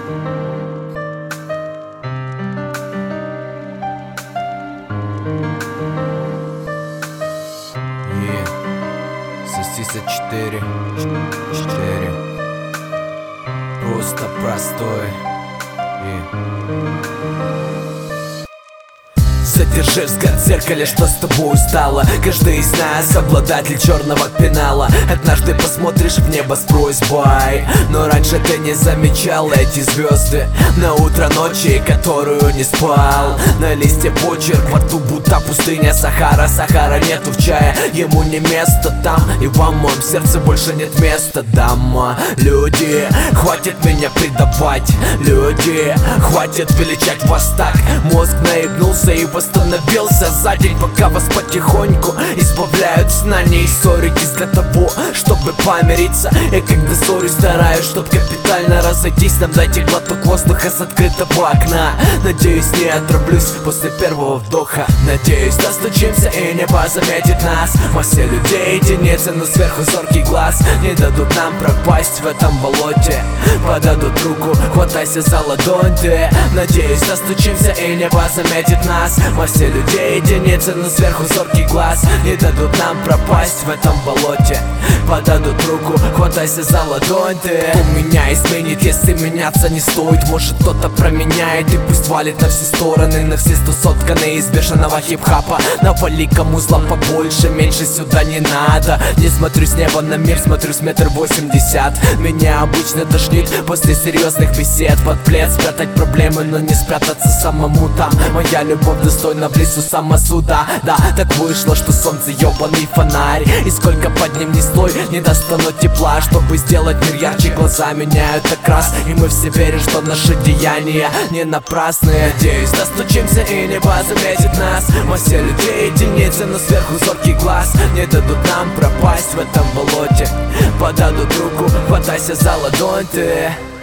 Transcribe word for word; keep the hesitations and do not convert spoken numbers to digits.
Сосиса четыре, четыре. Просто простой. Задержи взгляд в зеркале, что с тобой стало. Каждый из нас обладатель черного пенала. Однажды посмотришь в небо с просьбой, но раньше ты не замечал эти звезды. На утро ночи, которую не спал. На листе почерк, во рту будто пустыня Сахара. Сахара нету в чае, ему не место там. И в моем сердце больше нет места, дама. Люди, хватит меня предавать. Люди, хватит величать вас так. Мозг наебнулся и восстановился за день, пока вас потихоньку избавляют знаний. И ссоритесь для того, чтобы помириться. Я когда ссорюсь, стараюсь, чтоб капитально разойтись. Нам дайте глоток воздуха с открытого окна. Надеюсь, не отравлюсь после первого вдоха. Надеюсь, достучимся и небо заметит нас. Массе людей единицы, но сверху зоркий глаз. Не дадут нам пропасть в этом болоте. Подадут руку, хватайся за ладонь ты. Надеюсь, достучимся и небо заметит нас. Массе людей единицы, но сверху зоркий глаз. Не дадут нам пропасть в этом болоте. Подадут руку, хватайся за ладонь ты. У меня изменит, если меняться не стоит. Может кто-то променяет и пусть валит на все стороны. На все сто сотканы из бешеного хип-хапа. Навали кому зла побольше, меньше сюда не надо. Не смотрю с неба на мир, смотрю с метр восемьдесят. Меня обычно тошнит после серьезных бесед. Под плед спрятать проблемы, но не спрятаться самому там. Моя любовь достойна в лесу самосуда. Да, так вышло, что солнце ебаный фонарь. И сколько под ним не слой, не достанут тепла. Чтобы сделать мир ярче, глаза меняют окрас. И мы все верим, что наши деяния не напрасные. Надеюсь, достучимся и небо заметит нас. Массе людей единицы, но сверху зоркий глаз. Не дадут нам пропасть в этом болоте. Подадут руку, хватайся за ладонь ты.